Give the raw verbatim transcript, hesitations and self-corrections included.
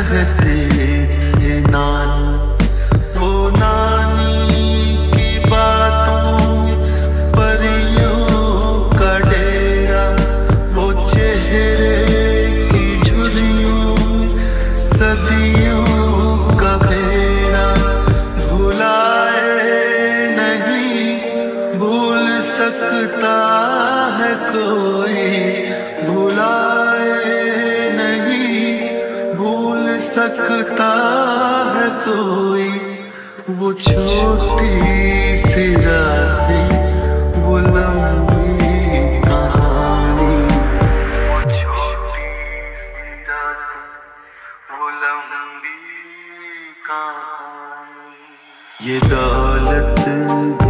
कहते हैं नानी, वो नानी की बातों परियों का डेरा, वो चेहरे की झुर्रियों सदियों का फेरा। भुलाए नहीं भूल सकता है कोई, भुलाए नहीं भूल सकता है कोई। वो छोटी सी रातें, वो लंबी कहानी, वो छोटी सी रातें, वो लंबी कहानी। ये दौलत